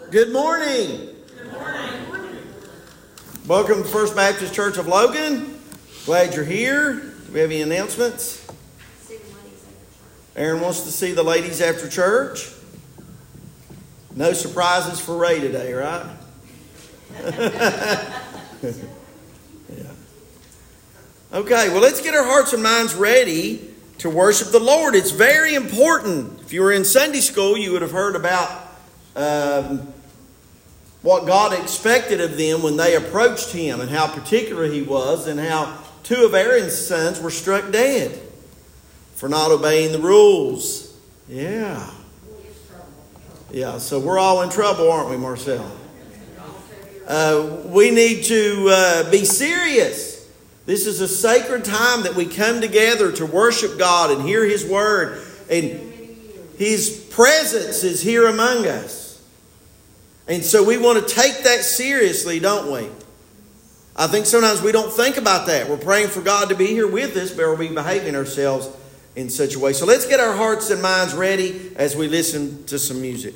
Good morning. Good morning. Welcome to First Baptist Church of Logan. Glad you're here. Do we have any announcements? Aaron wants to see the ladies after church. No surprises for Ray today, right? Yeah. Okay, well, let's get our hearts and minds ready to worship the Lord. It's very important. If you were in Sunday school, you would have heard about what God expected of them when they approached Him and how particular He was and how two of Aaron's sons were struck dead for not obeying the rules. Yeah, so we're all in trouble, aren't we, Marcel? We need to be serious. This is a sacred time that we come together to worship God and hear His Word. And His presence is here among us. And so we want to take that seriously, don't we? I think sometimes we don't think about that. We're praying for God to be here with us, but are we behaving ourselves in such a way? So let's get our hearts and minds ready as we listen to some music.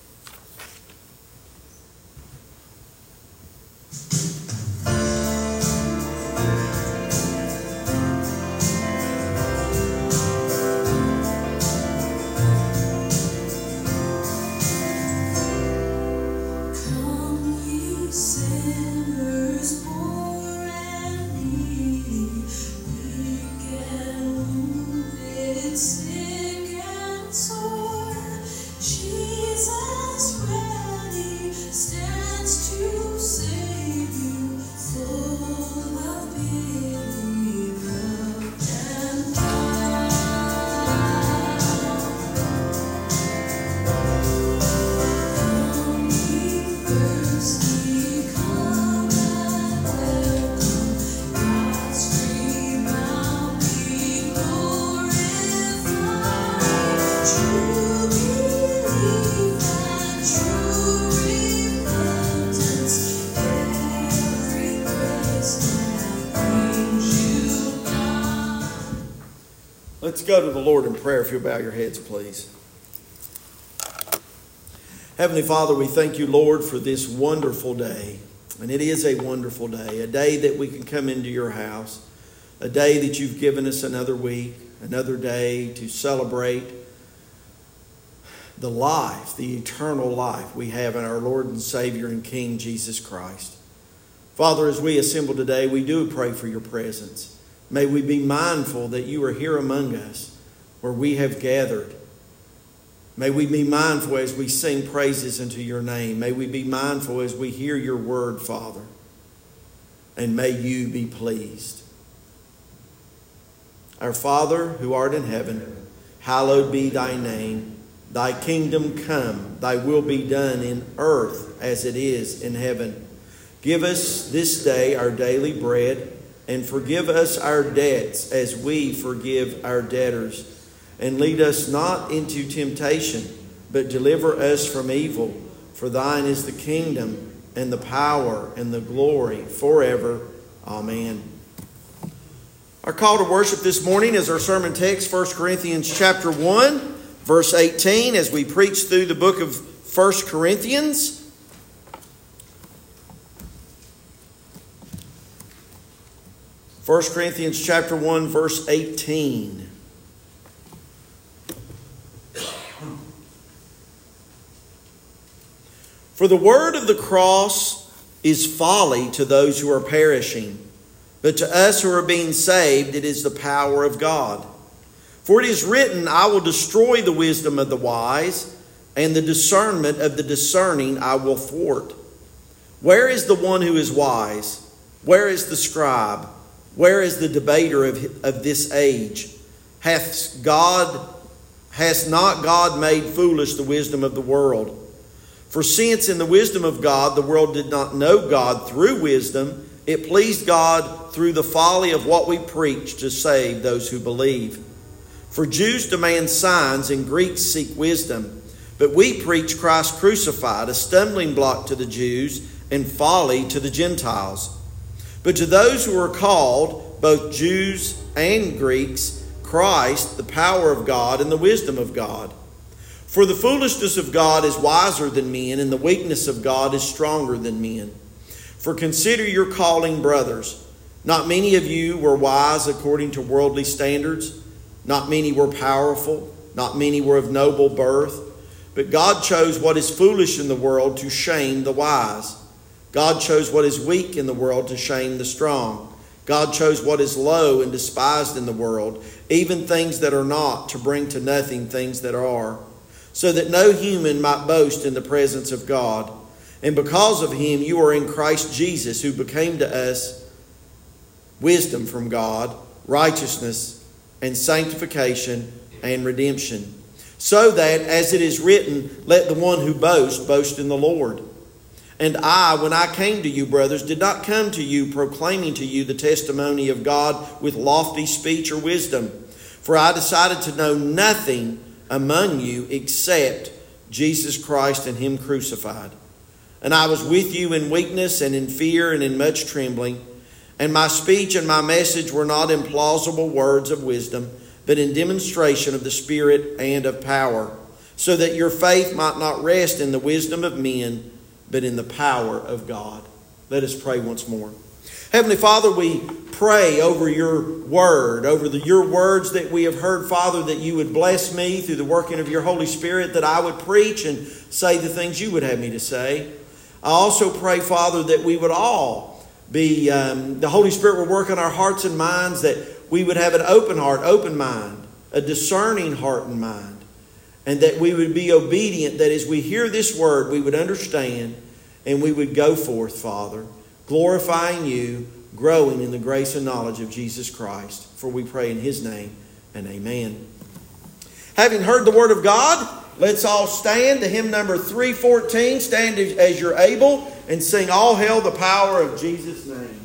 Let's go to the Lord in prayer, if you'll bow your heads, please. Heavenly Father, we thank you, Lord, for this wonderful day. And it is a wonderful day, a day that we can come into your house, a day that you've given us another week, another day to celebrate the life, the eternal life we have in our Lord and Savior and King, Jesus Christ. Father, as we assemble today, we do pray for your presence. May we be mindful that you are here among us where we have gathered. May we be mindful as we sing praises unto your name. May we be mindful as we hear your word, Father. And may you be pleased. Our Father, who art in heaven, hallowed be thy name. Thy kingdom come, thy will be done in earth as it is in heaven. Give us this day our daily bread, and forgive us our debts as we forgive our debtors. And lead us not into temptation, but deliver us from evil. For thine is the kingdom and the power and the glory forever. Amen. Our call to worship this morning is our sermon text, 1 Corinthians chapter 1, verse 18, as we preach through the book of 1 Corinthians. 1 Corinthians chapter 1, verse 18. For the word of the cross is folly to those who are perishing, but to us who are being saved it is the power of God. For it is written, I will destroy the wisdom of the wise, and the discernment of the discerning I will thwart. Where is the one who is wise? Where is the scribe? Where is the debater of this age? Hath not God made foolish the wisdom of the world? For since in the wisdom of God the world did not know God through wisdom, it pleased God through the folly of what we preach to save those who believe. For Jews demand signs and Greeks seek wisdom, but we preach Christ crucified, a stumbling block to the Jews and folly to the Gentiles. But to those who are called, both Jews and Greeks, Christ, the power of God and the wisdom of God. For the foolishness of God is wiser than men, and the weakness of God is stronger than men. For consider your calling, brothers. Not many of you were wise according to worldly standards. Not many were powerful. Not many were of noble birth. But God chose what is foolish in the world to shame the wise. God chose what is weak in the world to shame the strong. God chose what is low and despised in the world, even things that are not, to bring to nothing things that are, so that no human might boast in the presence of God. And because of him you are in Christ Jesus, who became to us wisdom from God, righteousness and sanctification and redemption. So that, as it is written, let the one who boasts boast in the Lord. And I, when I came to you, brothers, did not come to you proclaiming to you the testimony of God with lofty speech or wisdom. For I decided to know nothing among you except Jesus Christ and him crucified. And I was with you in weakness and in fear and in much trembling. And my speech and my message were not in plausible words of wisdom, but in demonstration of the Spirit and of power, so that your faith might not rest in the wisdom of men, but in the power of God. Let us pray once more. Heavenly Father, we pray over your word, over your words that we have heard, Father, that you would bless me through the working of your Holy Spirit, that I would preach and say the things you would have me to say. I also pray, Father, that we would all be, the Holy Spirit would work on our hearts and minds, that we would have an open heart, open mind, a discerning heart and mind. And that we would be obedient, that as we hear this word, we would understand and we would go forth, Father, glorifying you, growing in the grace and knowledge of Jesus Christ. For we pray in his name, and amen. Having heard the word of God, let's all stand to hymn number 314. Stand as you're able and sing All Hail the Power of Jesus' name.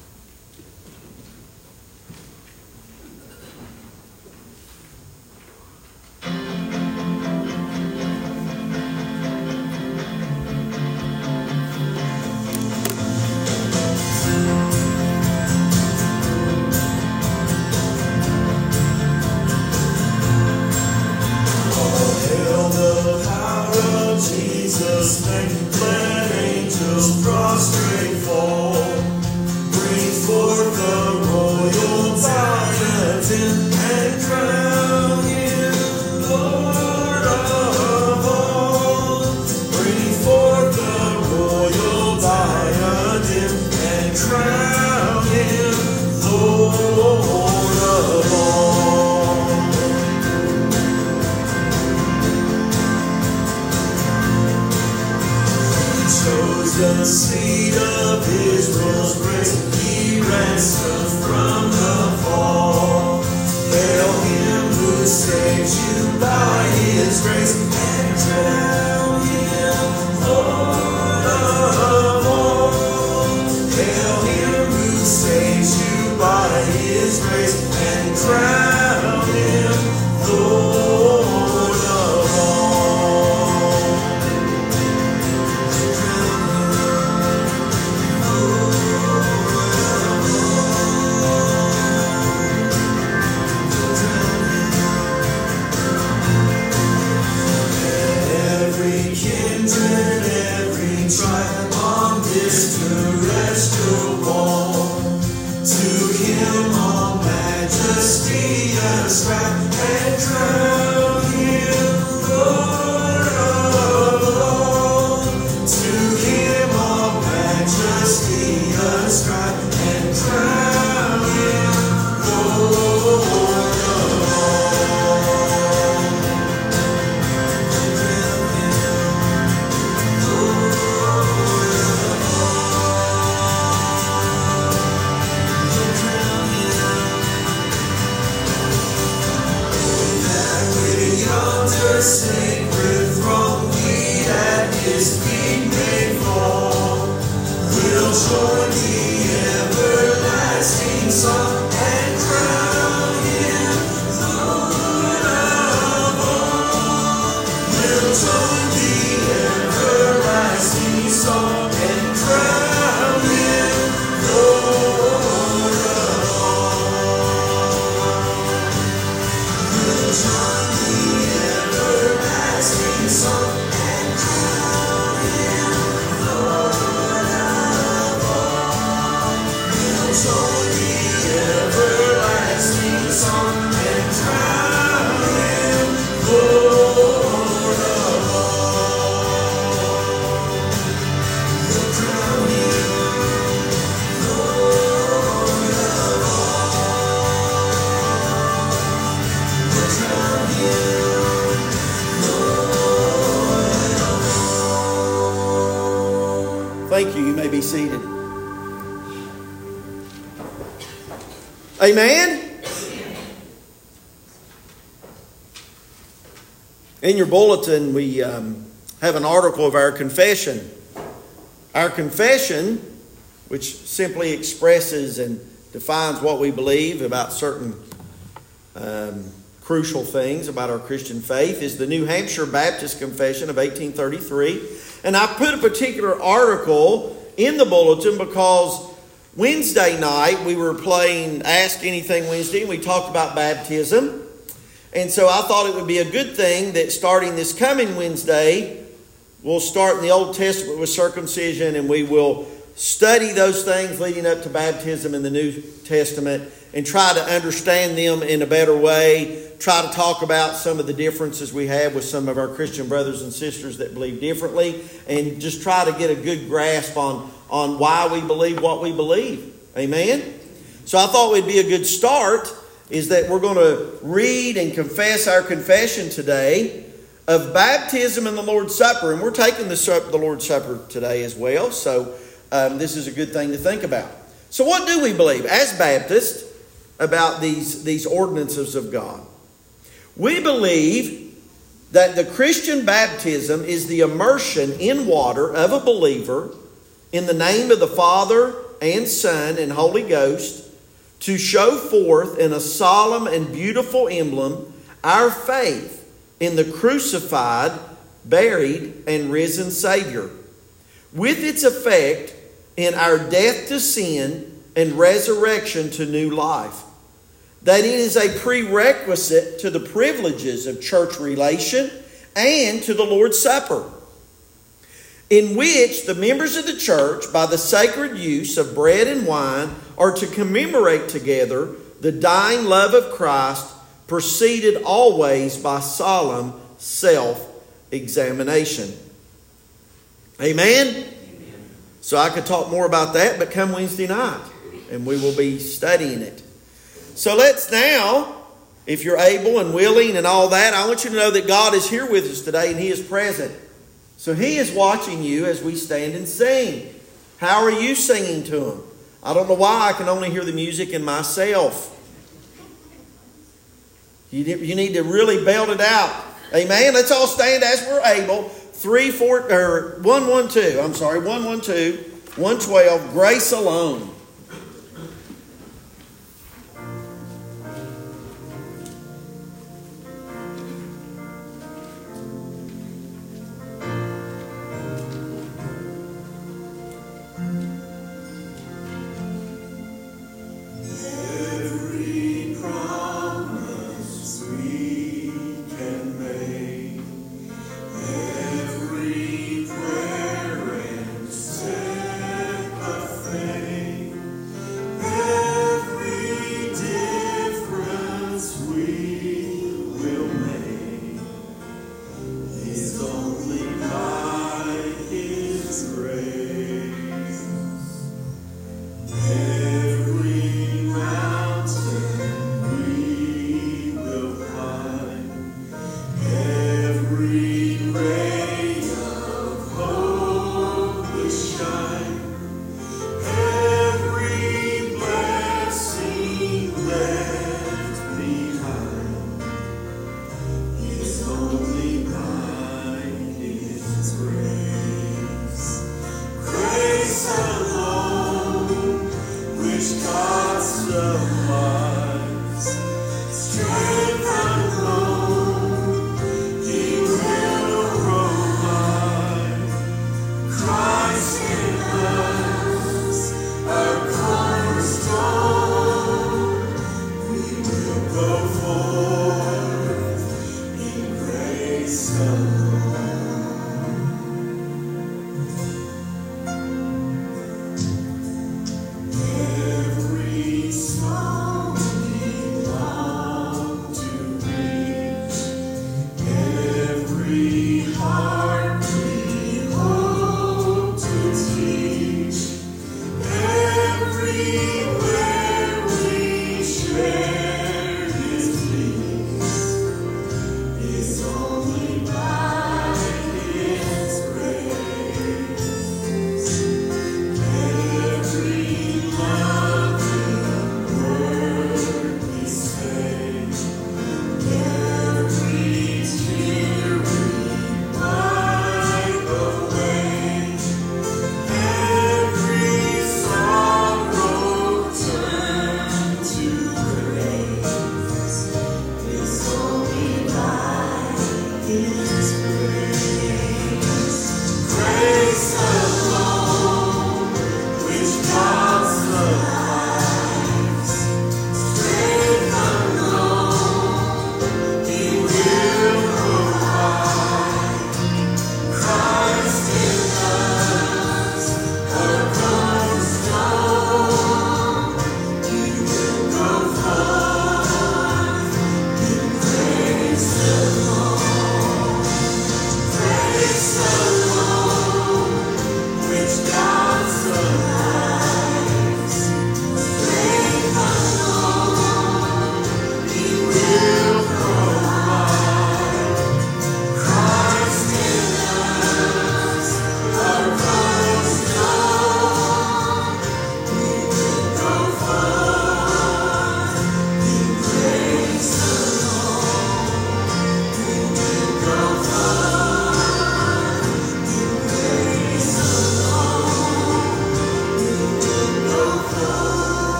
The seed of Israel's grace, he ransomed from the fall. Hail him who saves you by his grace, and crown him Lord of all. Hail him who saves you by his grace, and crown him Lord of all. Tribe on this terrestrial ball, to him all majesty ascribe, and crown him Lord of all. To him all majesty ascribe, and crown him Lord of all. Thank you. You may be seated. Amen? In your bulletin, we have an article of our confession. Our confession, which simply expresses and defines what we believe about certain crucial things about our Christian faith, is the New Hampshire Baptist Confession of 1833. And I put a particular article in the bulletin because Wednesday night we were playing Ask Anything Wednesday, and we talked about baptism. And so I thought it would be a good thing that starting this coming Wednesday, we'll start in the Old Testament with circumcision, and we will study those things leading up to baptism in the New Testament and try to understand them in a better way. Try to talk about some of the differences we have with some of our Christian brothers and sisters that believe differently, and just try to get a good grasp on why we believe what we believe. Amen? So I thought it would be a good start is that we're going to read and confess our confession today of baptism and the Lord's Supper. And we're taking the Lord's Supper today as well, so this is a good thing to think about. So what do we believe as Baptists about these ordinances of God? We believe that the Christian baptism is the immersion in water of a believer in the name of the Father and Son and Holy Ghost to show forth in a solemn and beautiful emblem our faith in the crucified, buried, and risen Savior, with its effect in our death to sin and resurrection to new life. That it is a prerequisite to the privileges of church relation and to the Lord's Supper, in which the members of the church, by the sacred use of bread and wine, are to commemorate together the dying love of Christ, preceded always by solemn self-examination. Amen? So I could talk more about that, but come Wednesday night, and we will be studying it. So let's now, if you're able and willing and all that, I want you to know that God is here with us today, and He is present. So He is watching you as we stand and sing. How are you singing to Him? I don't know why I can only hear the music in myself. You need to really belt it out. Amen. Let's all stand as we're able. 112. 112. Grace alone.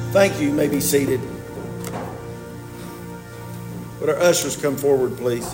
Thank you. You may be seated. Would our ushers come forward, please?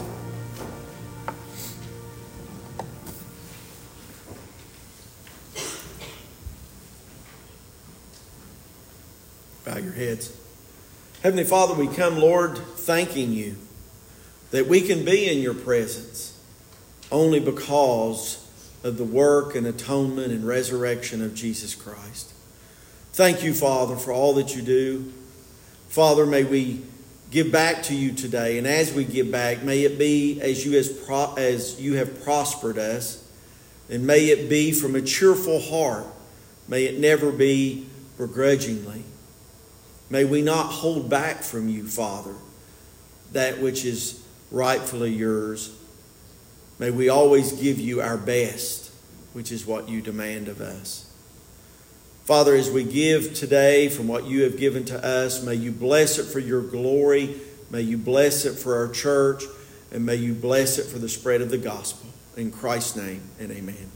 Bow your heads. Heavenly Father, we come, Lord, thanking you that we can be in your presence only because of the work and atonement and resurrection of Jesus Christ. Thank you, Father, for all that you do. Father, may we give back to you today. And as we give back, may it be as you have prospered us. And may it be from a cheerful heart. May it never be begrudgingly. May we not hold back from you, Father, that which is rightfully yours. May we always give you our best, which is what you demand of us. Father, as we give today from what you have given to us, may you bless it for your glory. May you bless it for our church. And may you bless it for the spread of the gospel. In Christ's name, and amen.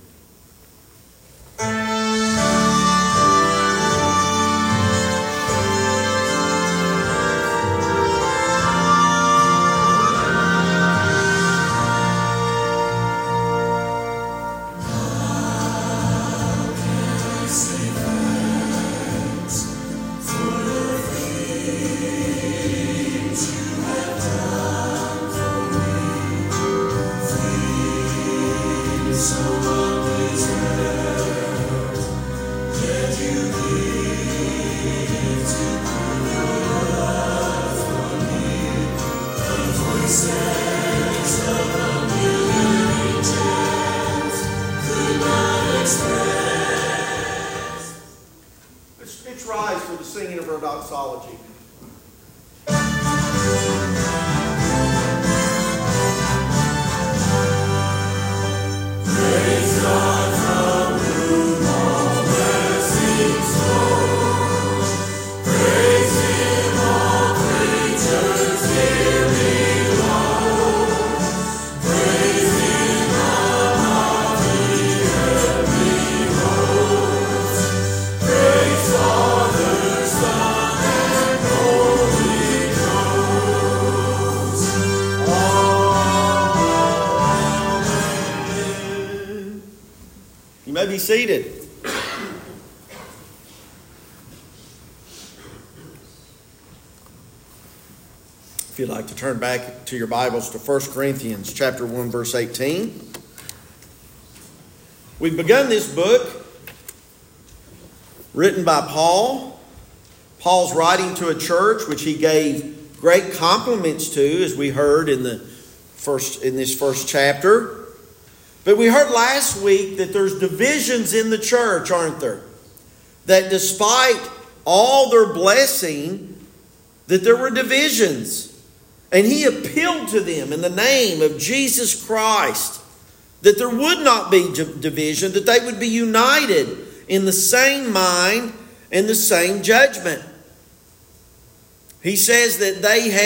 Let's rise for the singing of our doxology. Praise God from whom all blessings flow. Praise Him, all creatures here below. Praise Him above the heavenly hosts. Praise Father, Son, and Holy Ghost. Amen. You may be seated. If you'd like to turn back to your Bibles to 1 Corinthians chapter 1, verse 18. We've begun this book written by Paul. Paul's writing to a church which he gave great compliments to, as we heard in this first chapter. But we heard last week that there's divisions in the church, aren't there? That despite all their blessing, that there were divisions. And he appealed to them in the name of Jesus Christ that there would not be division, that they would be united in the same mind and the same judgment. He says that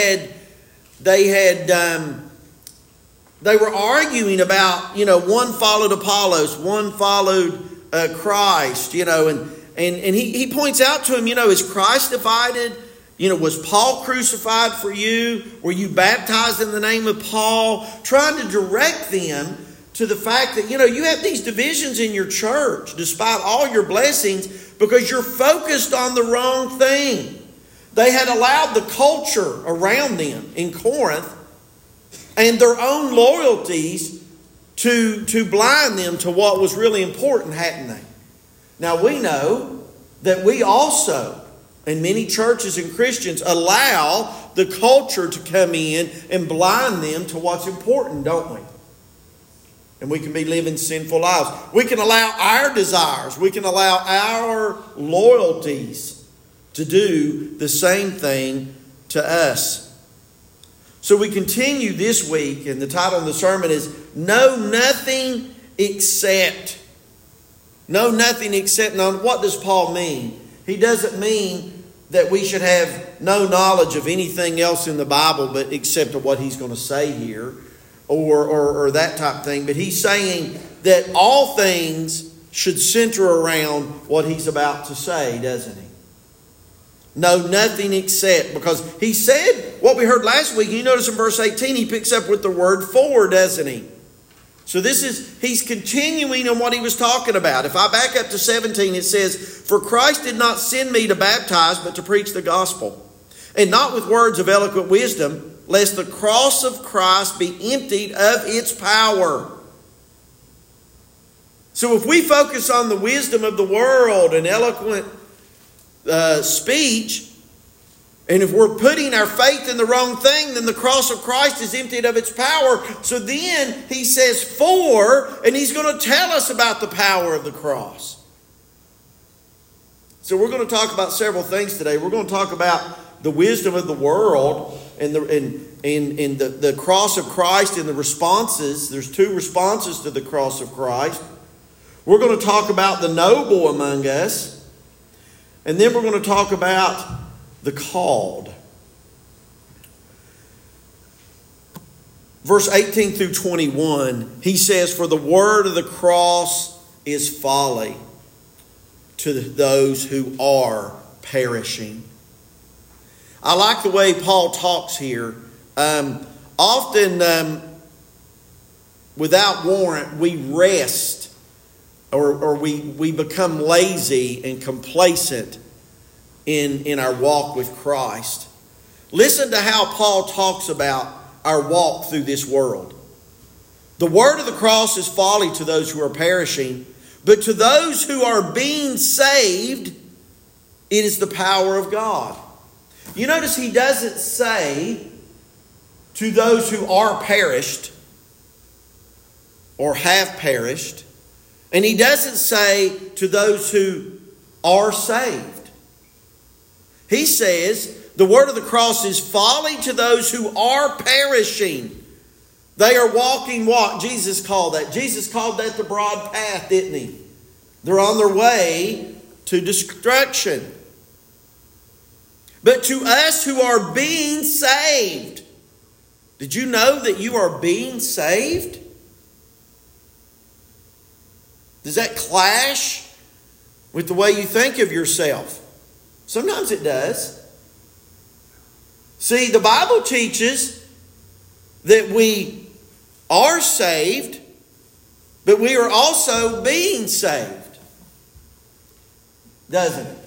they were arguing about, one followed Apollos, one followed Christ, and he points out to him, is Christ divided? Was Paul crucified for you? Were you baptized in the name of Paul? Trying to direct them to the fact that, you have these divisions in your church despite all your blessings because you're focused on the wrong thing. They had allowed the culture around them in Corinth and their own loyalties to blind them to what was really important, hadn't they? Now we know that we also, and many churches and Christians, allow the culture to come in and blind them to what's important, don't we? And we can be living sinful lives. We can allow our desires, we can allow our loyalties to do the same thing to us. So we continue this week, and the title of the sermon is Know Nothing Except. Know nothing except. Now, what does Paul mean? He doesn't mean that we should have no knowledge of anything else in the Bible but except of what he's going to say here or that type of thing. But he's saying that all things should center around what he's about to say, doesn't he? No, nothing except. Because he said what we heard last week. You notice in verse 18 he picks up with the word for, doesn't he? So he's continuing on what he was talking about. If I back up to 17, it says, "For Christ did not send me to baptize, but to preach the gospel. And not with words of eloquent wisdom, lest the cross of Christ be emptied of its power." So if we focus on the wisdom of the world and eloquent speech, and if we're putting our faith in the wrong thing, then the cross of Christ is emptied of its power. So then he says for, and he's going to tell us about the power of the cross. So we're going to talk about several things today. We're going to talk about the wisdom of the world and the cross of Christ and the responses. There's two responses to the cross of Christ. We're going to talk about the noble among us. And then we're going to talk about the called. Verse 18 through 21, he says, "For the word of the cross is folly to those who are perishing." I like the way Paul talks here. Often, without warrant, we rest or we become lazy and complacent in our walk with Christ. Listen to how Paul talks about our walk through this world. "The word of the cross is folly to those who are perishing, but to those who are being saved, it is the power of God." You notice he doesn't say to those who are perished or have perished, and he doesn't say to those who are saved. He says the word of the cross is folly to those who are perishing. They are walking what Jesus called that. Jesus called that the broad path, didn't he? They're on their way to destruction. But to us who are being saved, did you know that you are being saved? Does that clash with the way you think of yourself? Sometimes it does. See, the Bible teaches that we are saved, but we are also being saved. Doesn't it?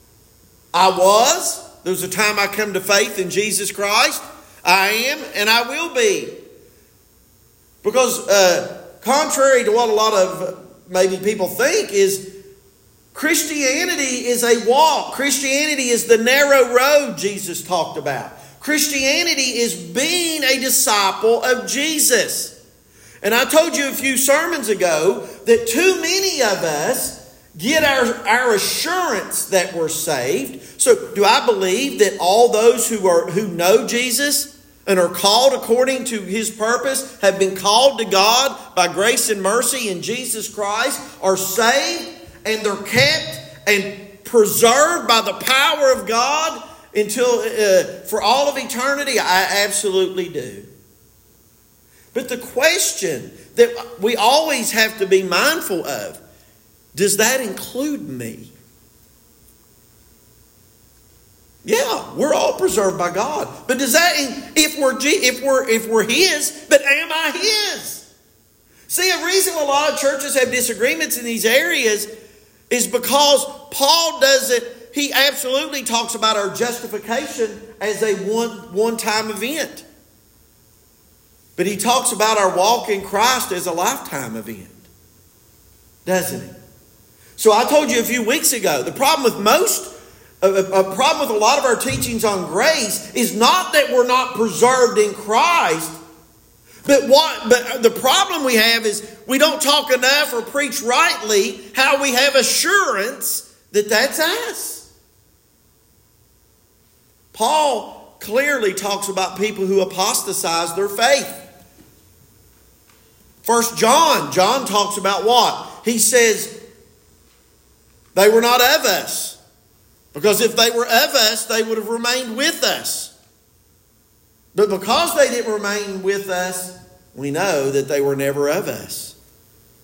There was a time I come to faith in Jesus Christ. I am and I will be. Because contrary to what a lot of maybe people think, is Christianity is a walk. Christianity is the narrow road Jesus talked about. Christianity is being a disciple of Jesus. And I told you a few sermons ago that too many of us get our assurance that we're saved. So do I believe that all those who know Jesus and are called according to His purpose, have been called to God by grace and mercy in Jesus Christ, are saved, and they're kept and preserved by the power of God until for all of eternity? I absolutely do. But the question that we always have to be mindful of, does that include me? Yeah, we're all preserved by God. But does that, if we're His, but am I His? See, a reason a lot of churches have disagreements in these areas is because Paul he absolutely talks about our justification as a one-time event. But he talks about our walk in Christ as a lifetime event. Doesn't he? So I told you a few weeks ago, the problem with a problem with a lot of our teachings on grace is not that we're not preserved in Christ, but the problem we have is we don't talk enough or preach rightly how we have assurance that that's us. Paul clearly talks about people who apostatize their faith. 1 John talks about what? He says, they were not of us. Because if they were of us, they would have remained with us. But because they didn't remain with us, we know that they were never of us.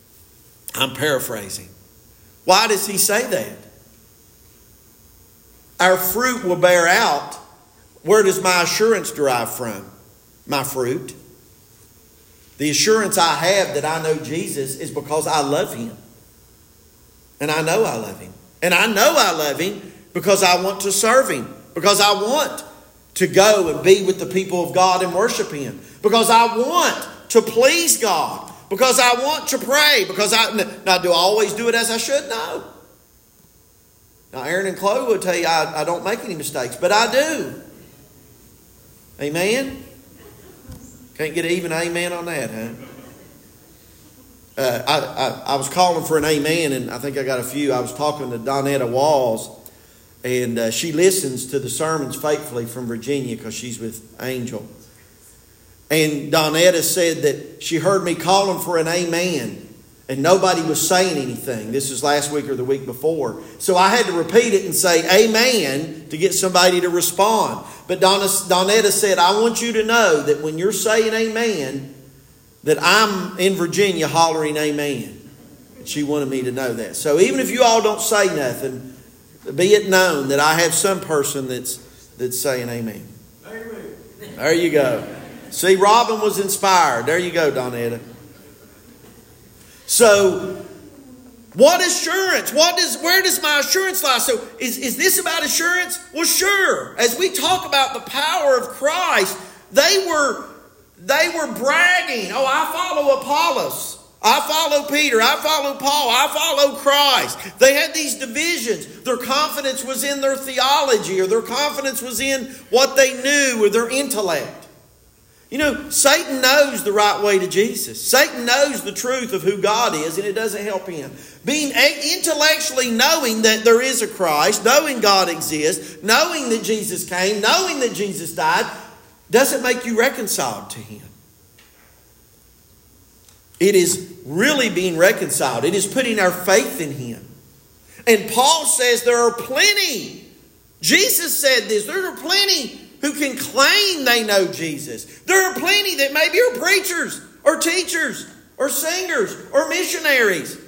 I'm paraphrasing. Why does he say that? our fruit will bear out. Where does my assurance derive from? My fruit. The assurance I have that I know Jesus is because I love Him. And I know I love Him. And I know I love Him because I want to serve Him. Because I want to go and be with the people of God and worship Him. Because I want to please God. Because I want to pray. Now, do I always do it as I should? No. Now, Aaron and Chloe will tell you I don't make any mistakes, but I do. Amen? Can't get even amen on that, huh? I was calling for an amen, and I think I got a few. I was talking to Donetta Walls, and she listens to the sermons faithfully from Virginia because she's with Angel. And Donetta said that she heard me calling for an amen, and nobody was saying anything. This was last week or the week before. So I had to repeat it and say amen to get somebody to respond. But Donetta said, I want you to know that when you're saying amen, that I'm in Virginia hollering amen. She wanted me to know that. So even if you all don't say nothing, be it known that I have some person that's saying amen. Amen. There you go. See, Robin was inspired. There you go, Donetta. So, what assurance? Where does my assurance lie? So, is this about assurance? Well, sure. As we talk about the power of Christ, they were bragging. Oh, I follow Apollos. I follow Peter. I follow Paul. I follow Christ. They had these divisions. Their confidence was in their theology, or their confidence was in what they knew, or their intellect. You know, Satan knows the right way to Jesus. Satan knows the truth of who God is, and it doesn't help him. Being intellectually knowing that there is a Christ, knowing God exists, knowing that Jesus came, knowing that Jesus died, doesn't make you reconciled to Him. It is really being reconciled. It is putting our faith in Him. And Paul says there are plenty. Jesus said this. There are plenty who can claim they know Jesus. There are plenty that maybe are preachers or teachers or singers or missionaries.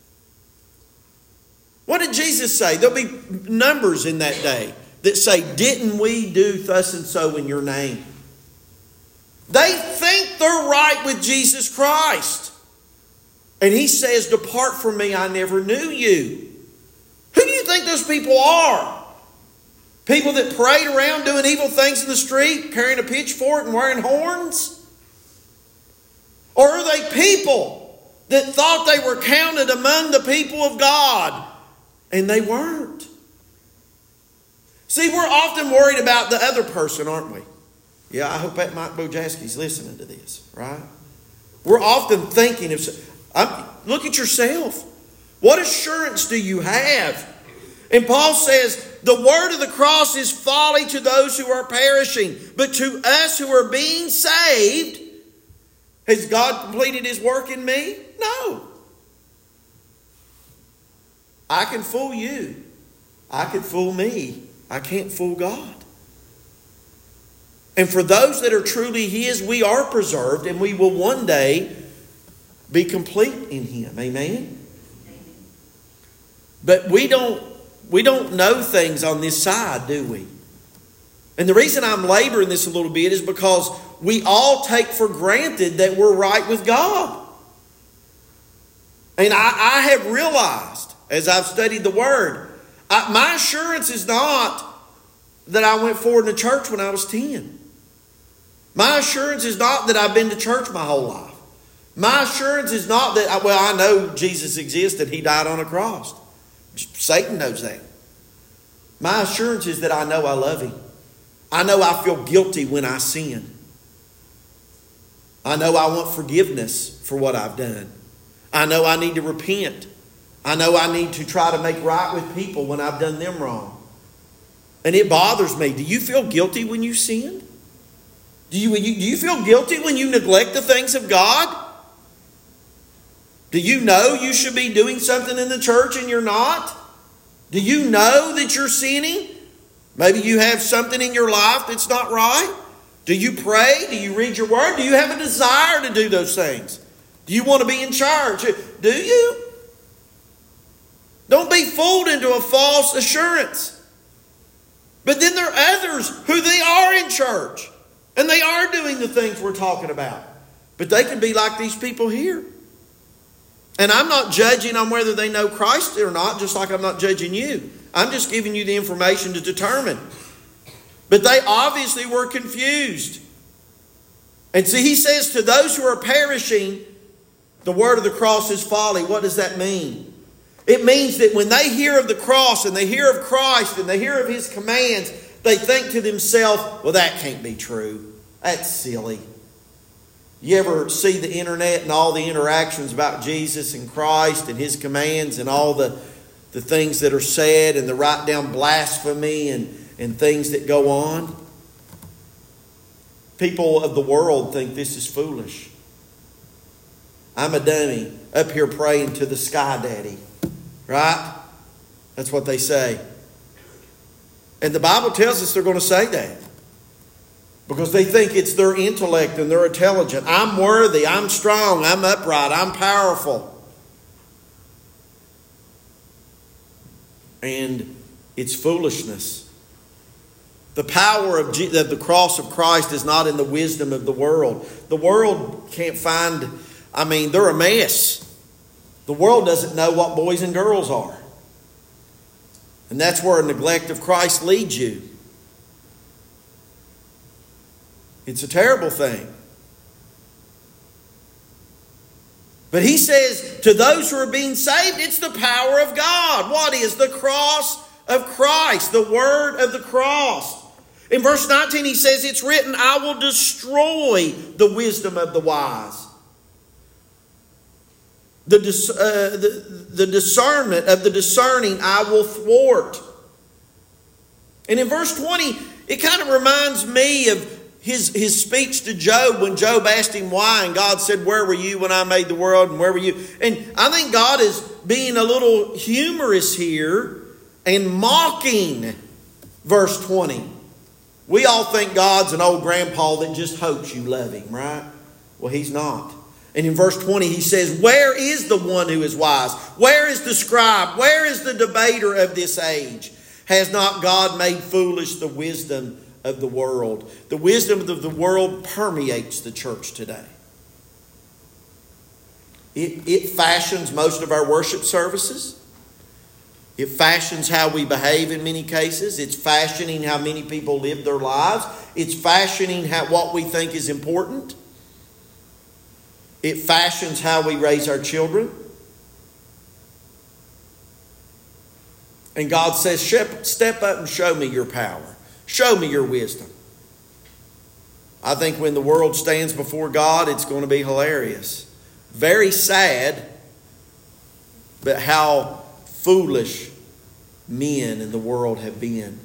What did Jesus say? There'll be numbers in that day that say, didn't we do thus and so in your name? They think they're right with Jesus Christ. And He says, depart from me, I never knew you. Who do you think those people are? People that parade around doing evil things in the street, carrying a pitchfork and wearing horns? Or are they people that thought they were counted among the people of God and they weren't? See, we're often worried about the other person, aren't we? Yeah, I hope that Mike Bojaski's listening to this, right? We're often thinking look at yourself. What assurance do you have? And Paul says, the word of the cross is folly to those who are perishing, but to us who are being saved, has God completed His work in me? No. I can fool you. I can fool me. I can't fool God. And for those that are truly His, we are preserved, and we will one day be complete in Him. Amen? But we don't know things on this side, do we? And the reason I'm laboring this a little bit is because we all take for granted that we're right with God. And I have realized, as I've studied the Word, my assurance is not that I went forward in the church when I was 10. My assurance is not that I've been to church my whole life. My assurance is not that, I know Jesus exists and He died on a cross. Satan knows that. My assurance is that I know I love Him. I know I feel guilty when I sin. I know I want forgiveness for what I've done. I know I need to repent. I know I need to try to make right with people when I've done them wrong. And it bothers me. Do you feel guilty when you sin? Do you feel guilty when you neglect the things of God? Do you know you should be doing something in the church and you're not? Do you know that you're sinning? Maybe you have something in your life that's not right. Do you pray? Do you read your word? Do you have a desire to do those things? Do you want to be in charge? Do you? Don't be fooled into a false assurance. But then there are others who they are in church. And they are doing the things we're talking about. But they can be like these people here. And I'm not judging on whether they know Christ or not, just like I'm not judging you. I'm just giving you the information to determine. But they obviously were confused. And see, he says to those who are perishing, the word of the cross is folly. What does that mean? It means that when they hear of the cross and they hear of Christ and they hear of His commands, they think to themselves, well, that can't be true. That's silly. You ever see the internet and all the interactions about Jesus and Christ and His commands and all the things that are said and the write down blasphemy and things that go on? People of the world think this is foolish. I'm a dummy up here praying to the sky daddy. Right? That's what they say. And the Bible tells us they're going to say that. Because they think it's their intellect and they're intelligent. I'm worthy, I'm strong, I'm upright, I'm powerful. And it's foolishness. The power of the cross of Christ is not in the wisdom of the world. The world can't find, they're a mess. The world doesn't know what boys and girls are. And that's where a neglect of Christ leads you. It's a terrible thing. But he says, to those who are being saved, it's the power of God. What is the cross of Christ? The word of the cross. In verse 19 he says, it's written, I will destroy the wisdom of the wise. The discernment of the discerning I will thwart. And in verse 20, it kind of reminds me of his speech to Job when Job asked him why. And God said, where were you when I made the world? And where were you? And I think God is being a little humorous here and mocking verse 20. We all think God's an old grandpa that just hopes you love Him, right? Well, He's not. And in verse 20 he says, where is the one who is wise? Where is the scribe? Where is the debater of this age? Has not God made foolish the wisdom of the world? The wisdom of the world permeates the church today. It fashions most of our worship services. It fashions how we behave in many cases. It's fashioning how many people live their lives. It's fashioning what we think is important. It fashions how we raise our children. And God says, step up and show me your power. Show me your wisdom. I think when the world stands before God, it's going to be hilarious. Very sad, but how foolish men in the world have been.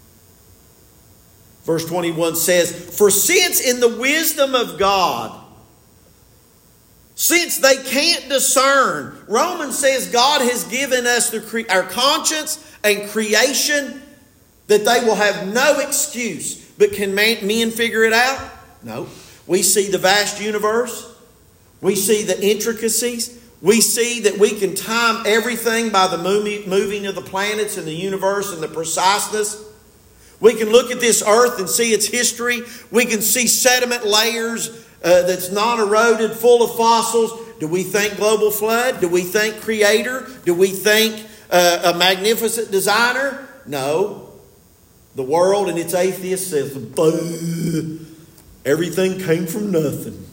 Verse 21 says, for since in the wisdom of God, since they can't discern, Romans says God has given us our conscience and creation that they will have no excuse. But can men figure it out? No. We see the vast universe. We see the intricacies. We see that we can time everything by the moving of the planets and the universe and the preciseness. We can look at this earth and see its history. We can see sediment layers that's non-eroded, full of fossils. Do we think global flood? Do we think creator? Do we think a magnificent designer? No. The world and its atheists says, everything came from nothing.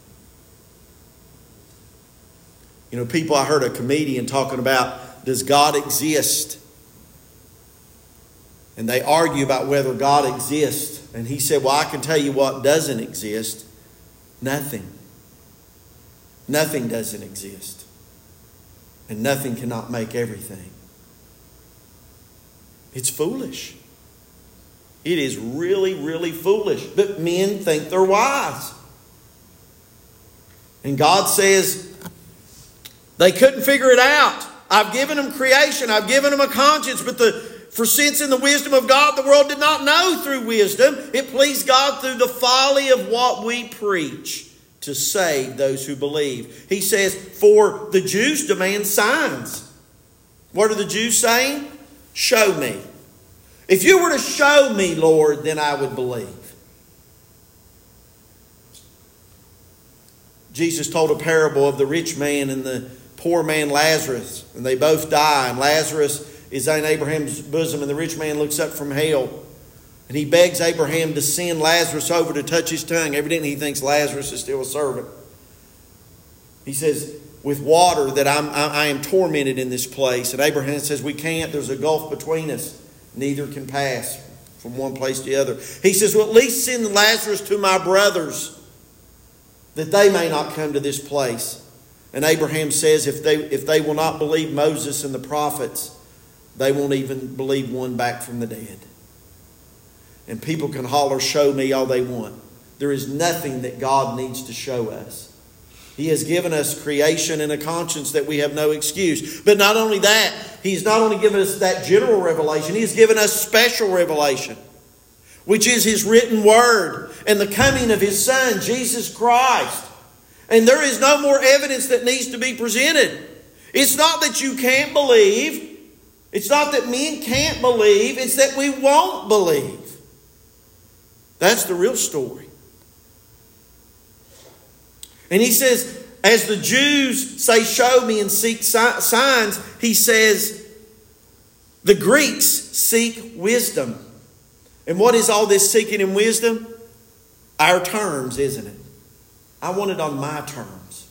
You know, I heard a comedian talking about, does God exist? And they argue about whether God exists. And he said, well, I can tell you what doesn't exist. Nothing. Nothing doesn't exist. And nothing cannot make everything. It's foolish. It is really, really foolish. But men think they're wise. And God says, they couldn't figure it out. I've given them creation. I've given them a conscience. For since in the wisdom of God the world did not know through wisdom, it pleased God through the folly of what we preach to save those who believe. He says, for the Jews demand signs. What are the Jews saying? Show me. If you were to show me, Lord, then I would believe. Jesus told a parable of the rich man and the poor man Lazarus, and they both die. And Lazarus is in Abraham's bosom, and the rich man looks up from hell, and he begs Abraham to send Lazarus over to touch his tongue. Evidently, he thinks Lazarus is still a servant. He says, with water, that I am tormented in this place. And Abraham says, we can't. There's a gulf between us. Neither can pass from one place to the other. He says, well, at least send Lazarus to my brothers, that they may not come to this place. And Abraham says, if they will not believe Moses and the prophets, they won't even believe one back from the dead. And people can holler, show me all they want. There is nothing that God needs to show us. He has given us creation and a conscience that we have no excuse. But not only that, He's not only given us that general revelation, He has given us special revelation, which is His written word and the coming of His Son, Jesus Christ. And there is no more evidence that needs to be presented. It's not that you can't believe. It's not that men can't believe. It's that we won't believe. That's the real story. And he says, as the Jews say, show me and seek signs, he says, the Greeks seek wisdom. And what is all this seeking in wisdom? Our terms, isn't it? I want it on my terms.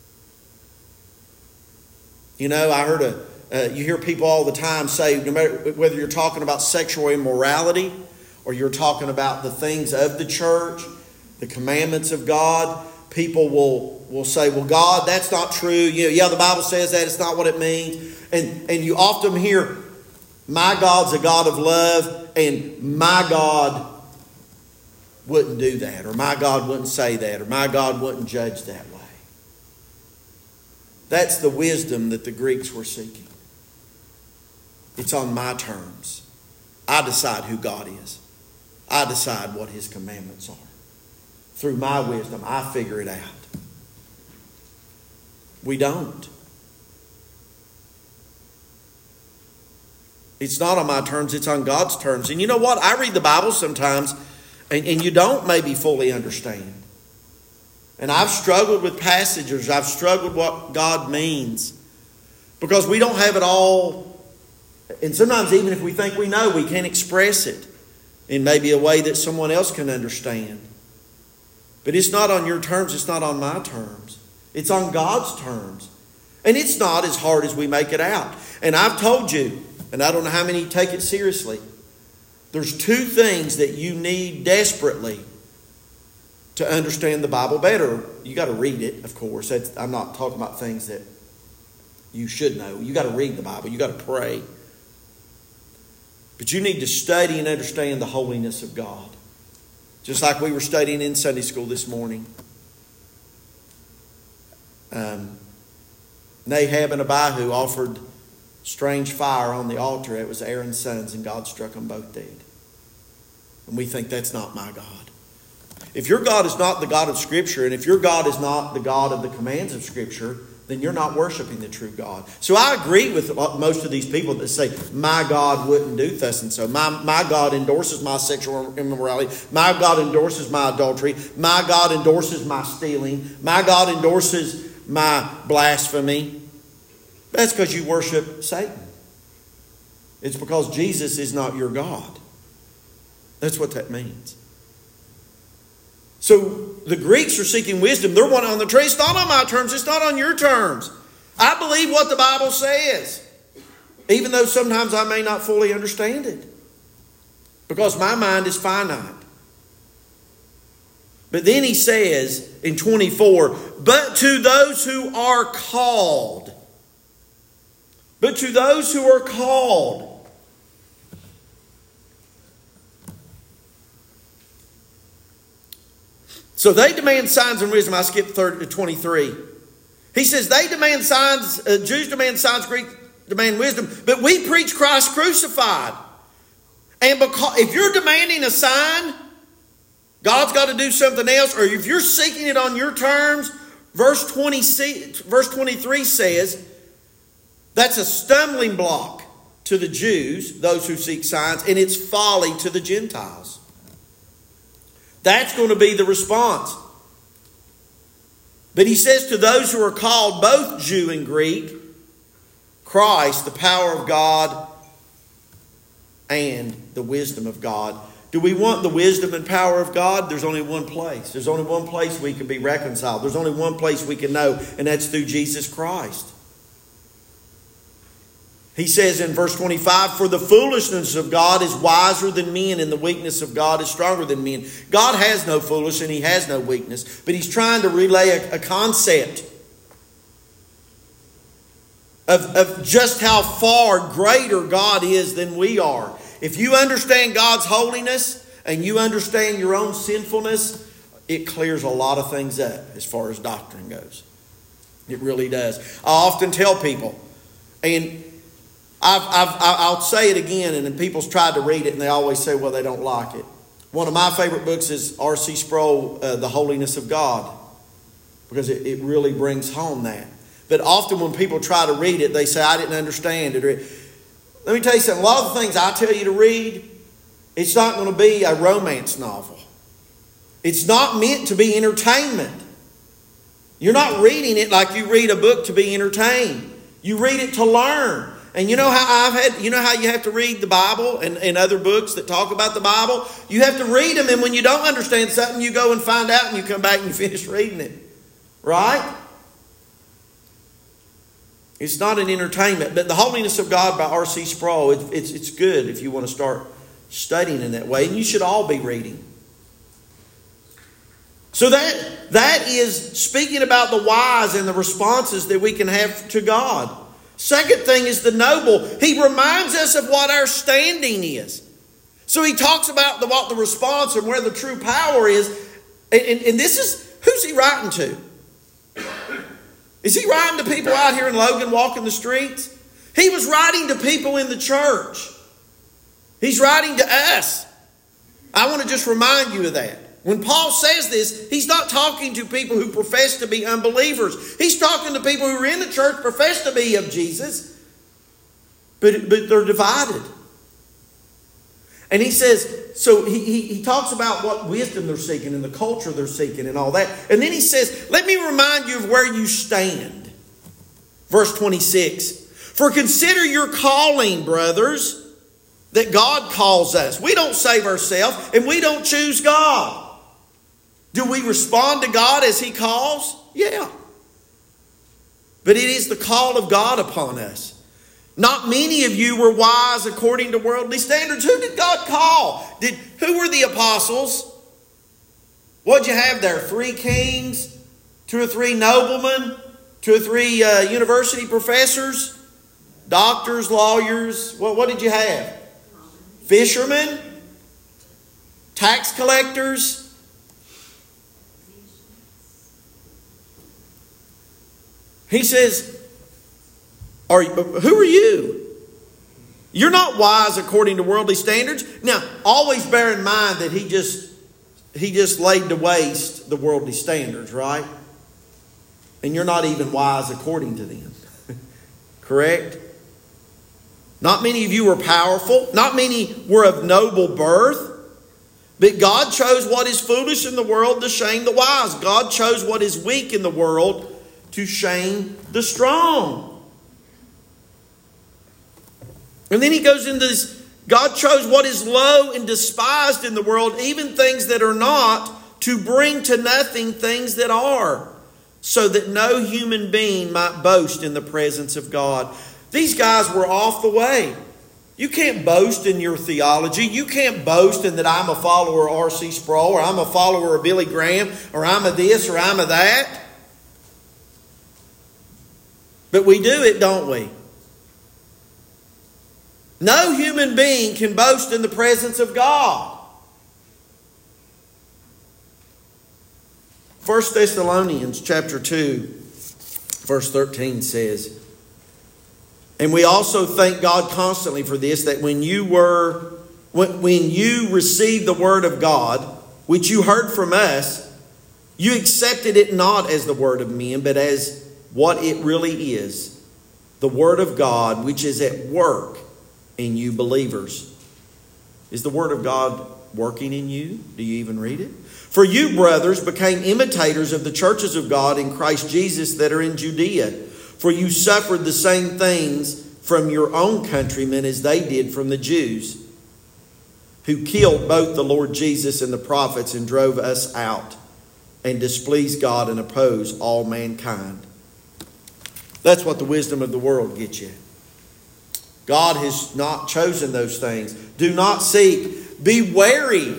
You know, I heard you hear people all the time say, no matter whether you're talking about sexual immorality or you're talking about the things of the church, the commandments of God, people will say, well, God, that's not true. You know, yeah, the Bible says that. It's not what it means. And you often hear, my God's a God of love, and my God wouldn't do that, or my God wouldn't say that, or my God wouldn't judge that way. That's the wisdom that the Greeks were seeking. It's on my terms. I decide who God is. I decide what His commandments are. Through my wisdom, I figure it out. We don't. It's not on my terms, it's on God's terms. And you know what? I read the Bible sometimes, and you don't maybe fully understand. And I've struggled with passages. I've struggled what God means. Because we don't have it all. And sometimes even if we think we know, we can't express it in maybe a way that someone else can understand. But it's not on your terms. It's not on my terms. It's on God's terms. And it's not as hard as we make it out. And I've told you, and I don't know how many take it seriously, there's two things that you need desperately to understand the Bible better. You got to read it, of course. I'm not talking about things that you should know. You got to read the Bible. You got to pray. But you need to study and understand the holiness of God. Just like we were studying in Sunday school this morning. Nahab and Abihu offered strange fire on the altar. It was Aaron's sons, and God struck them both dead. And we think that's not my God. If your God is not the God of Scripture, and if your God is not the God of the commands of Scripture, then you're not worshiping the true God. So I agree with most of these people that say, my God wouldn't do thus and so. My God endorses my sexual immorality. My God endorses my adultery. My God endorses my stealing. My God endorses my blasphemy. That's because you worship Satan. It's because Jesus is not your God. That's what that means. So the Greeks are seeking wisdom. They're wanting on the tree. It's not on my terms. It's not on your terms. I believe what the Bible says, even though sometimes I may not fully understand it, because my mind is finite. But then he says in 24, but to those who are called. But to those who are called. So they demand signs and wisdom. I skipped 23. He says they demand signs, Jews demand signs, Greeks demand wisdom, but we preach Christ crucified. And because if you're demanding a sign, God's got to do something else, or if you're seeking it on your terms, verse 23 says, that's a stumbling block to the Jews, those who seek signs, and it's folly to the Gentiles. That's going to be the response. But he says to those who are called, both Jew and Greek, Christ, the power of God and the wisdom of God. Do we want the wisdom and power of God? There's only one place. There's only one place we can be reconciled. There's only one place we can know, and that's through Jesus Christ. He says in verse 25, for the foolishness of God is wiser than men, and the weakness of God is stronger than men. God has no foolishness and he has no weakness, but he's trying to relay a concept of just how far greater God is than we are. If you understand God's holiness and you understand your own sinfulness, it clears a lot of things up as far as doctrine goes. It really does. I often tell people, and I'll say it again, and then people's tried to read it and they always say, well, they don't like it. One of my favorite books is R.C. Sproul, The Holiness of God, because it really brings home that. But often when people try to read it, they say, I didn't understand it. Let me tell you something. A lot of the things I tell you to read, it's not going to be a romance novel. It's not meant to be entertainment. You're not reading it like you read a book to be entertained. You read it to learn. And you know how you have to read the Bible and other books that talk about the Bible? You have to read them, and when you don't understand something, you go and find out and you come back and you finish reading it. Right? It's not an entertainment. But The Holiness of God by R.C. Sproul, it's good if you want to start studying in that way. And you should all be reading. So that is speaking about the whys and the responses that we can have to God. Second thing is the noble. He reminds us of what our standing is. So he talks about what the response and where the true power is. And this is, who's he writing to? Is he writing to people out here in Logan walking the streets? He was writing to people in the church. He's writing to us. I want to just remind you of that. When Paul says this, he's not talking to people who profess to be unbelievers. He's talking to people who are in the church, profess to be of Jesus, but they're divided. And he says, so he talks about what wisdom they're seeking and the culture they're seeking and all that. And then he says, let me remind you of where you stand. Verse 26. For consider your calling, brothers, that God calls us. We don't save ourselves and we don't choose God. Do we respond to God as he calls? Yeah. But it is the call of God upon us. Not many of you were wise according to worldly standards. Who did God call? Who were the apostles? What'd you have there? 3 kings? 2 or 3 noblemen? 2 or 3 university professors? Doctors, lawyers? What did you have? Fishermen? Tax collectors? He says, who are you? You're not wise according to worldly standards. Now, always bear in mind that he just laid to waste the worldly standards, right? And you're not even wise according to them. Correct? Not many of you were powerful. Not many were of noble birth. But God chose what is foolish in the world to shame the wise. God chose what is weak in the world to shame the strong. And then he goes into this. God chose what is low and despised in the world, even things that are not, to bring to nothing things that are, so that no human being might boast in the presence of God. These guys were off the way. You can't boast in your theology. You can't boast in that I'm a follower of R.C. Sproul, or I'm a follower of Billy Graham, or I'm a this, or I'm a that. But we do it, don't we? No human being can boast in the presence of God. 1 Thessalonians chapter 2, verse 13 says, and we also thank God constantly for this, that when you received the word of God, which you heard from us, you accepted it not as the word of men, but as what it really is, the word of God, which is at work in you believers. Is the Word of God working in you? Do you even read it? For you, brothers, became imitators of the churches of God in Christ Jesus that are in Judea. For you suffered the same things from your own countrymen as they did from the Jews, who killed both the Lord Jesus and the prophets and drove us out and displeased God and opposed all mankind. That's what the wisdom of the world gets you. God has not chosen those things. Do not seek. Be wary.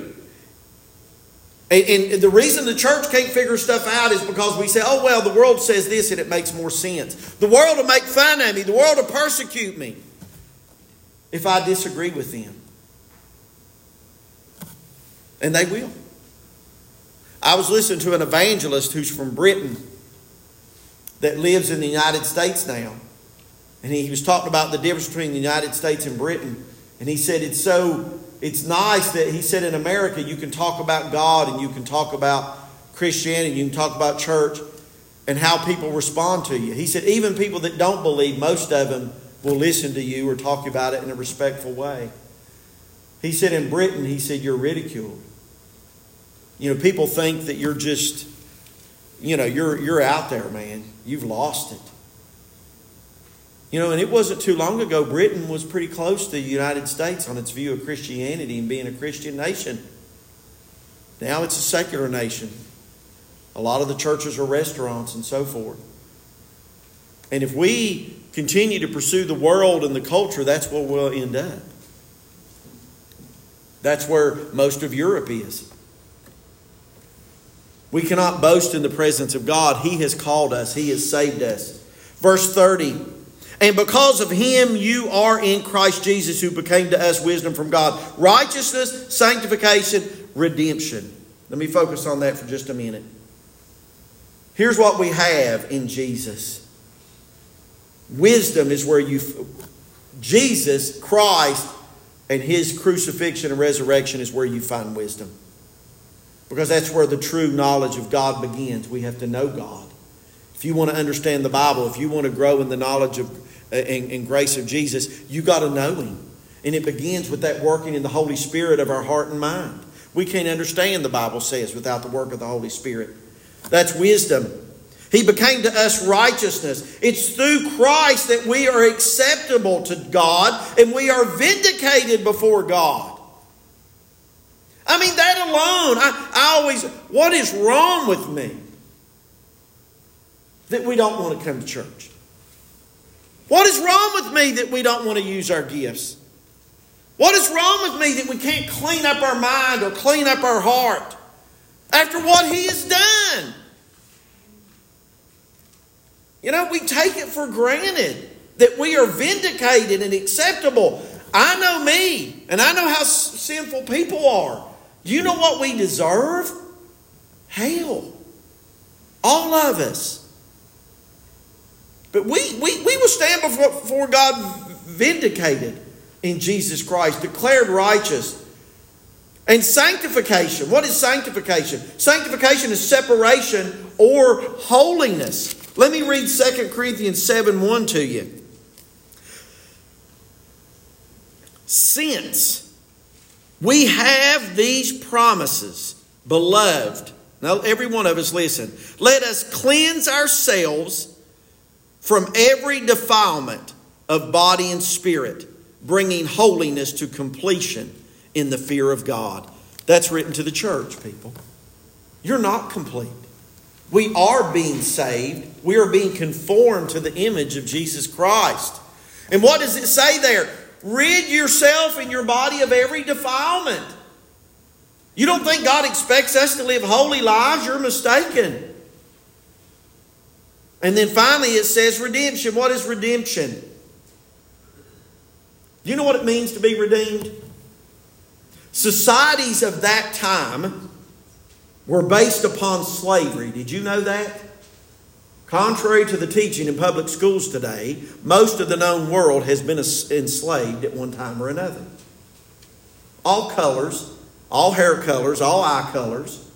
And the reason the church can't figure stuff out is because we say, oh, well, the world says this and it makes more sense. The world will make fun of me. The world will persecute me if I disagree with them. And they will. I was listening to an evangelist who's from Britain that lives in the United States now. And he was talking about the difference between the United States and Britain. And he said it's nice that, he said, in America you can talk about God and you can talk about Christianity, you can talk about church and how people respond to you. He said even people that don't believe, most of them will listen to you or talk about it in a respectful way. He said in Britain, he said, you're ridiculed. You know, people think that you're just, you know, you're out there, man. You've lost it. You know, and it wasn't too long ago, Britain was pretty close to the United States on its view of Christianity and being a Christian nation. Now it's a secular nation. A lot of the churches are restaurants and so forth. And if we continue to pursue the world and the culture, that's where we'll end up. That's where most of Europe is. We cannot boast in the presence of God. He has called us. He has saved us. Verse 30. And because of Him you are in Christ Jesus, who became to us wisdom from God, righteousness, sanctification, redemption. Let me focus on that for just a minute. Here's what we have in Jesus. Wisdom is where Jesus, Christ, and His crucifixion and resurrection is where you find wisdom. Because that's where the true knowledge of God begins. We have to know God. If you want to understand the Bible, if you want to grow in the knowledge of and grace of Jesus, you got to know Him. And it begins with that working in the Holy Spirit of our heart and mind. We can't understand, the Bible says, without the work of the Holy Spirit. That's wisdom. He became to us righteousness. It's through Christ that we are acceptable to God and we are vindicated before God. I mean, that alone, what is wrong with me that we don't want to come to church? What is wrong with me that we don't want to use our gifts? What is wrong with me that we can't clean up our mind or clean up our heart after what He has done? You know, we take it for granted that we are vindicated and acceptable. I know me, and I know how sinful people are. Do you know what we deserve? Hell. All of us. But we will stand before God vindicated in Jesus Christ, declared righteous. And sanctification. What is sanctification? Sanctification is separation or holiness. Let me read 2 Corinthians 7:1 to you. Since we have these promises, beloved, now every one of us listen, let us cleanse ourselves from every defilement of body and spirit, bringing holiness to completion in the fear of God. That's written to the church, people. You're not complete. We are being saved. We are being conformed to the image of Jesus Christ. And what does it say there? Rid yourself and your body of every defilement. You don't think God expects us to live holy lives? You're mistaken. And then finally it says redemption. What is redemption? Do you know what it means to be redeemed? Societies of that time were based upon slavery. Did you know that? Contrary to the teaching in public schools today, most of the known world has been enslaved at one time or another. All colors, all hair colors, all eye colors.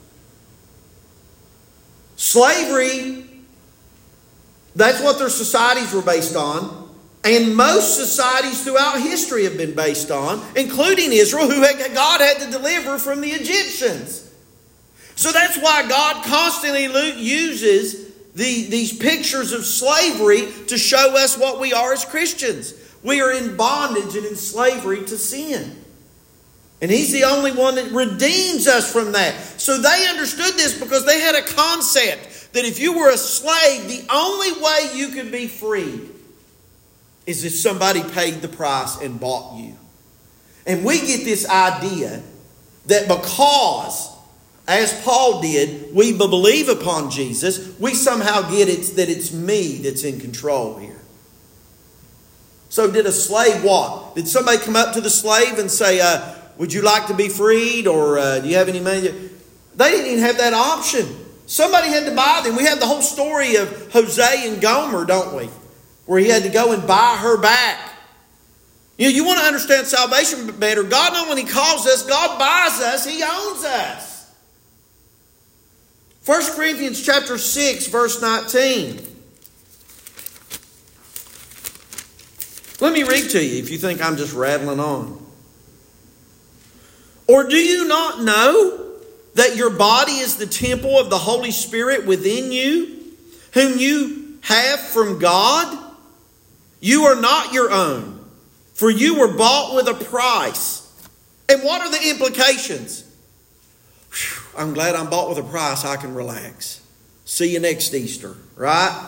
Slavery, that's what their societies were based on. And most societies throughout history have been based on, including Israel, who God had to deliver from the Egyptians. So that's why God constantly uses these pictures of slavery to show us what we are as Christians. We are in bondage and in slavery to sin. And He's the only one that redeems us from that. So they understood this because they had a concept that if you were a slave, the only way you could be freed is if somebody paid the price and bought you. And we get this idea that because, as Paul did, we believe upon Jesus, we somehow get it that it's me that's in control here. So did a slave what? Did somebody come up to the slave and say, would you like to be freed? Or do you have any money? They didn't even have that option. Somebody had to buy them. We have the whole story of Hosea and Gomer, don't we? Where he had to go and buy her back. You want to understand salvation better. God, not when He calls us, God buys us. He owns us. 1 Corinthians chapter 6, verse 19. Let me read to you if you think I'm just rattling on. Or do you not know that your body is the temple of the Holy Spirit within you, whom you have from God? You are not your own, for you were bought with a price. And what are the implications? Whew, I'm glad I'm bought with a price. I can relax. See you next Easter, right?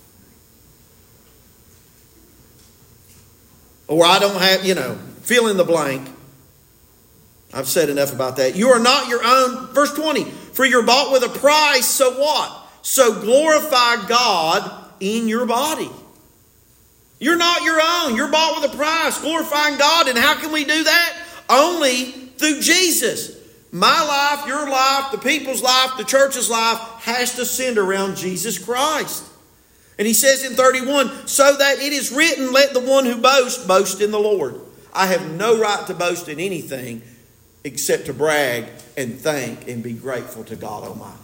Or I don't have, fill in the blank. I've said enough about that. You are not your own. Verse 20. For you're bought with a price, so what? So glorify God in your body. You're not your own. You're bought with a price, glorifying God. And how can we do that? Only through Jesus. My life, your life, the people's life, the church's life has to center around Jesus Christ. And he says in 31, so that it is written, let the one who boasts, boast in the Lord. I have no right to boast in anything except to brag and thank and be grateful to God Almighty.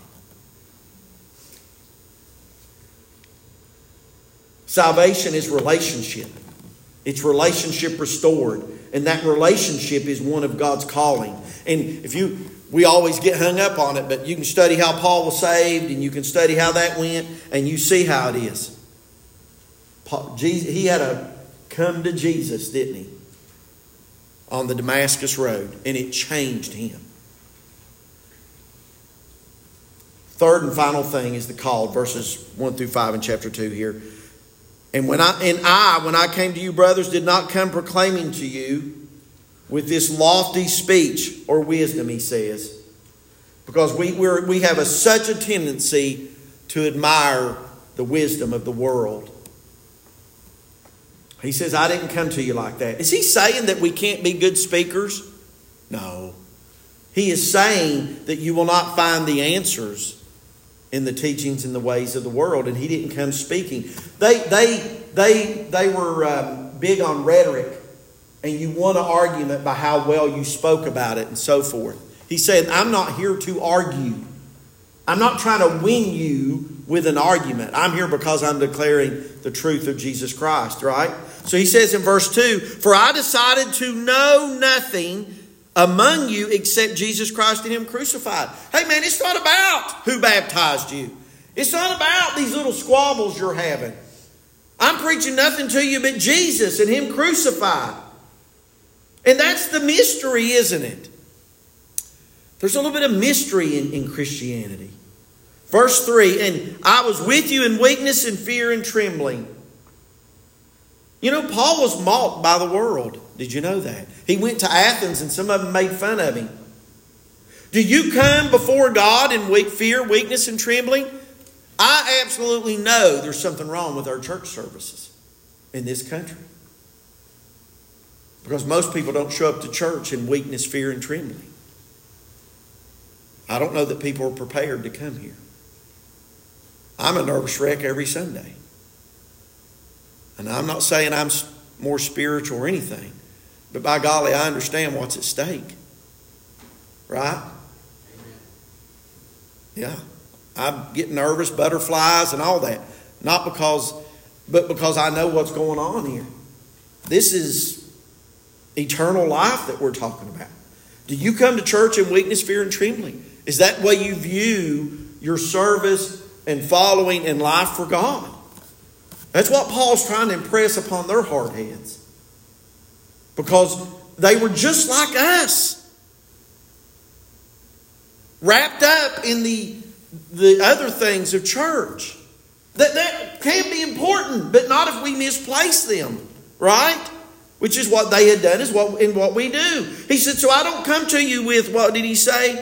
Salvation is relationship. It's relationship restored. And that relationship is one of God's calling. And we always get hung up on it, but you can study how Paul was saved and you can study how that went and you see how it is. He had to come to Jesus, didn't he? On the Damascus Road, and it changed him. Third and final thing is the call, verses 1 through 5 in chapter 2 here. And when I came to you, brothers, did not come proclaiming to you with this lofty speech or wisdom, he says. Because we have such a tendency to admire the wisdom of the world. He says, I didn't come to you like that. Is he saying that we can't be good speakers? No. He is saying that you will not find the answers in the teachings and the ways of the world. And he didn't come speaking. They were big on rhetoric. And you won an argument by how well you spoke about it and so forth. He said, I'm not here to argue. I'm not trying to win you with an argument. I'm here because I'm declaring the truth of Jesus Christ, right? So he says in verse 2, for I decided to know nothing among you except Jesus Christ and Him crucified. Hey man, it's not about who baptized you. It's not about these little squabbles you're having. I'm preaching nothing to you but Jesus and Him crucified. And that's the mystery, isn't it? There's a little bit of mystery in Christianity. Verse 3, and I was with you in weakness and fear and trembling. You know, Paul was mocked by the world. Did you know that? He went to Athens and some of them made fun of him. Do you come before God in fear, weakness, and trembling? I absolutely know there's something wrong with our church services in this country. Because most people don't show up to church in weakness, fear, and trembling. I don't know that people are prepared to come here. I'm a nervous wreck every Sunday. And I'm not saying I'm more spiritual or anything. But by golly, I understand what's at stake. Right? Yeah. I get nervous, butterflies and all that. But because I know what's going on here. This is eternal life that we're talking about. Do you come to church in weakness, fear, and trembling? Is that the way you view your service and following and life for God? That's what Paul's trying to impress upon their hard heads. Because they were just like us. Wrapped up in the other things of church. That can be important, but not if we misplace them. Right? Which is what they had done, is what we do. He said, so I don't come to you with, what did he say?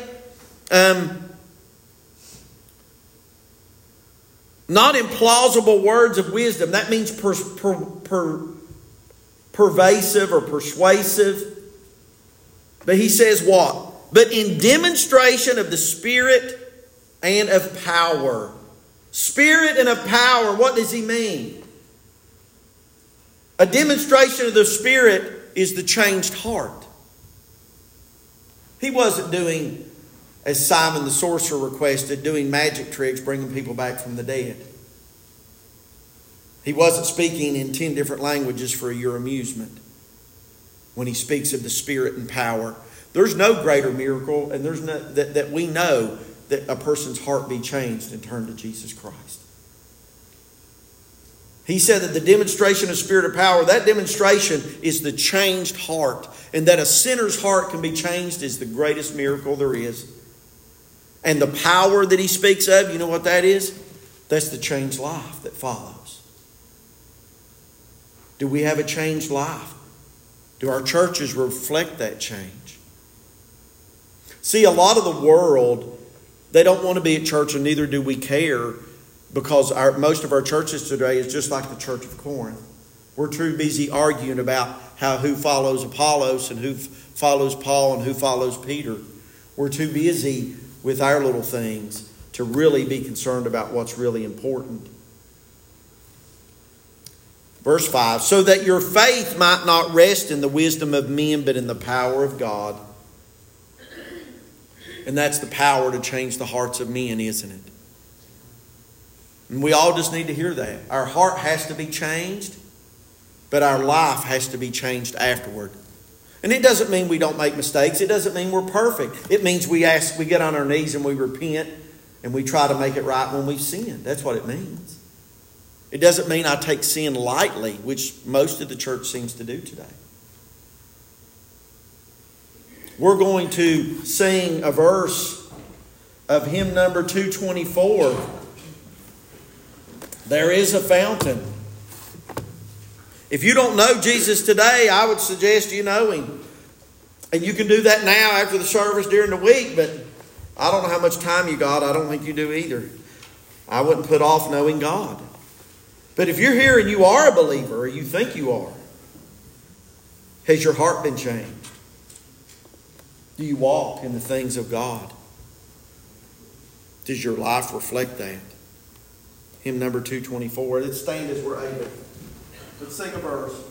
Not implausible words of wisdom. That means pervasive or persuasive. But he says what? But in demonstration of the Spirit and of power. Spirit and of power, what does he mean? A demonstration of the Spirit is the changed heart. He wasn't doing, as Simon the sorcerer requested, doing magic tricks, bringing people back from the dead. He wasn't speaking in 10 different languages for your amusement when he speaks of the Spirit and power. There's no greater miracle, and there's no, that we know that a person's heart be changed and turned to Jesus Christ. He said that the demonstration of Spirit of power, that demonstration is the changed heart. And that a sinner's heart can be changed is the greatest miracle there is. And the power that he speaks of, you know what that is? That's the changed life that follows. Do we have a changed life? Do our churches reflect that change? See, a lot of the world, they don't want to be at church, and neither do we care. Because most of our churches today is just like the Church of Corinth. We're too busy arguing about who follows Apollos and who follows Paul and who follows Peter. We're too busy with our little things to really be concerned about what's really important. Verse 5, so that your faith might not rest in the wisdom of men, but in the power of God. And that's the power to change the hearts of men, isn't it? And we all just need to hear that. Our heart has to be changed, but our life has to be changed afterward. And it doesn't mean we don't make mistakes. It doesn't mean we're perfect. It means we get on our knees and we repent and we try to make it right when we've sinned. That's what it means. It doesn't mean I take sin lightly, which most of the church seems to do today. We're going to sing a verse of hymn number 224. There is a fountain. If you don't know Jesus today, I would suggest you know him. And you can do that now after the service during the week, but I don't know how much time you got. I don't think you do either. I wouldn't put off knowing God. But if you're here and you are a believer, or you think you are, has your heart been changed? Do you walk in the things of God? Does your life reflect that? Hymn number 224. Let's stand as we're able. Let's sing a verse.